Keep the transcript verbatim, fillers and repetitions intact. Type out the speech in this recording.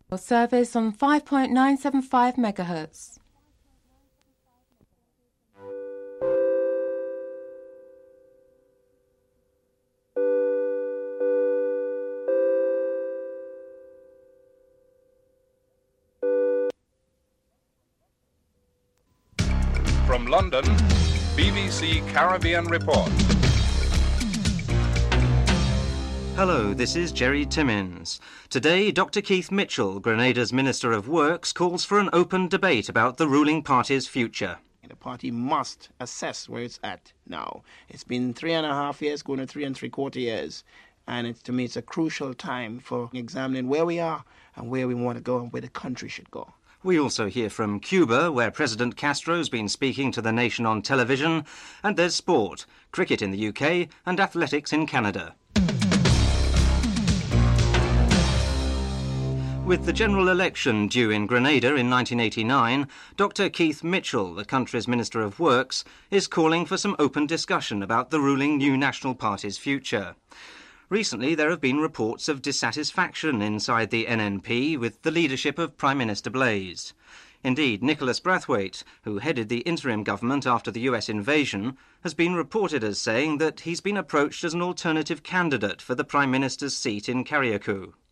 Service on five point nine seven five megahertz. From London, B B C Caribbean Report. Hello, this is Jerry Timmins. Today, Doctor Keith Mitchell, Grenada's Minister of Works, calls for an open debate about the ruling party's future. The party must assess where it's at now. It's been three and a half years, going to three and three quarter years. And it's, to me, it's a crucial time for examining where we are and where we want to go and where the country should go. We also hear from Cuba, where President Castro's been speaking to the nation on television. And there's sport, cricket in the U K and athletics in Canada. With the general election due in Grenada in nineteen eighty-nine, Doctor Keith Mitchell, the country's Minister of Works, is calling for some open discussion about the ruling New National Party's future. Recently, there have been reports of dissatisfaction inside the N N P with the leadership of Prime Minister Blaise. Indeed, Nicholas Brathwaite, who headed the interim government after the U S invasion, has been reported as saying that he's been approached as an alternative candidate for the Prime Minister's seat in Carriacou.